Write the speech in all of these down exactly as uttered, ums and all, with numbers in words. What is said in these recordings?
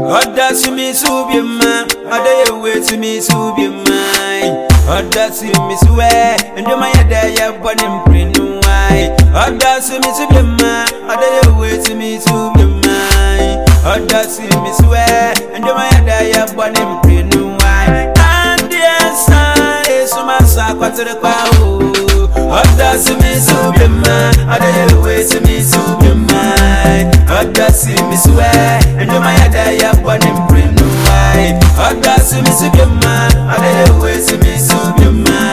Oda si mi subi ma, oda ye we si mi subi ma. Oda si mi suwe, endo ma yada ya boni mprenu wai. Oda si mi subi ma, oda ye we si mi subi ma. Oda si mi suwe, endo ma yada ya boni mprenu wai. Andi esa, esu masa kwatere kwa o. Oda si mi subi ma, oda ye we si mi subi ma. Oda si mi suwe, endo ma yada ya boni mprenu wai. Oda si mi subi ma, oda ye we si mi subi ma.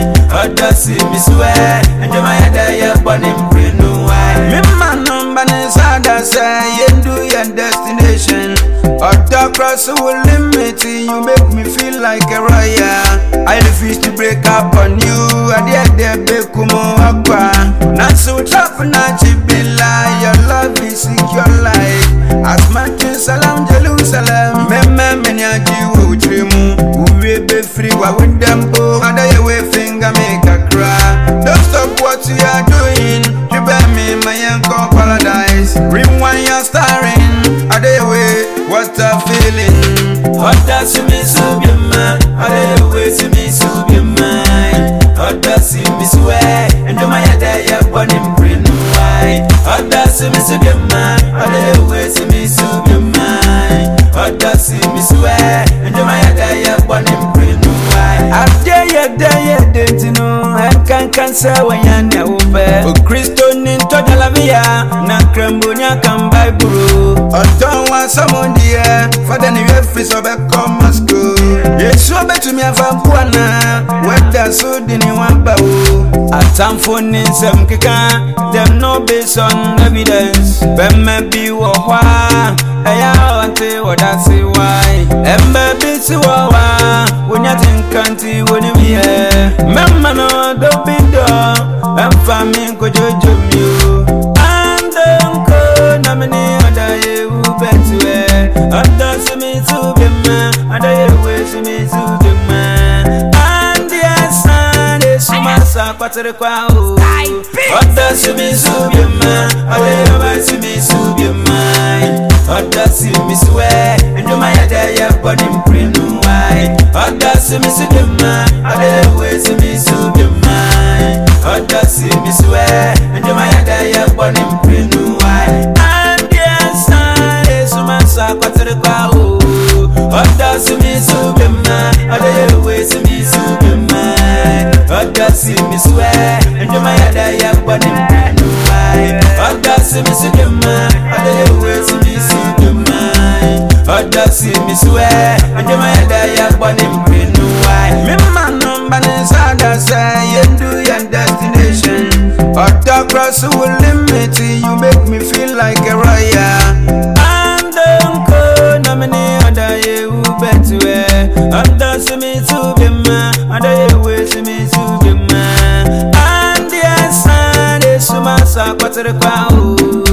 Oda si mi suwe, endo ma yada ya boni mprenu wai. Me man bani sada say yendu your destination. Oda cross will limit you, make me feel like a royal. I refuse to break up on you. I dare there be kumo akwa. Not so tough, not chibila. Your love is secure life. As much as salam Jerusalem. Meme menyaji uchimu. We be free wa with them bo. Under your way finger make a cry. Don't stop what you are doing. You bear me my uncle paradise. Rewind your starring. Under your way, what a feeling. Oda si mi subi ma, oda ye we si mi subi ma. Oda si mi suwe, endo ma yada ya boni mprenu wai. Oda si mi subi ma, oda ye we si mi subi ma. Oda si mi suwe, endo ma yada ya boni mprenu wai. Abde ya da ya dentino, enkan kansa wanyane ube. O Kristo ninto dalavia, na krembunya kambai buru. Oda wa samondiye, fada ni wefi sobe koma school. Yesu abetu mi avampuana, weda sudi ni wamba o. Atamfoni nsem kika, them no based on evidence. Bemme bi wohwa, eya wante wadasi wai. Embe biti wawa, wunyati nkanti wuni miye. Memma no do bido, emfa mi nkojojo miyo. Ande nko na mini odaye ubetwe. Oda si mi subi ma, odaye we si mi subi ma. Andi esa, esu masa kwatere kwa o. Oda si mi subi ma, odaye we si mi subi ma. Oda si mi suwe, endo ma yada ya boni mprenu wai. Oda si mi subi ma, odaye we si mi subi ma. Oda si mi suwe, endo ma yada ya boni mprenu wai. Andi esa, esu masa kwatere kwa o. Oda si mi subi ma, odaye we si mi subi ma. Oda si mi suwe, endo ma yada ya boni mprenu wai. Oda si mi subi ma, odaye we si mi subi ma. Oda si mi suwe, endo ma yada ya boni mprenu wai. Me man bani sada say yendu your destination. Oda cross will limit you, make me feel like a royal. Oda si mi subi ma, oda ye we si mi subi ma. Andi esa, esu masa kwatere kwa o.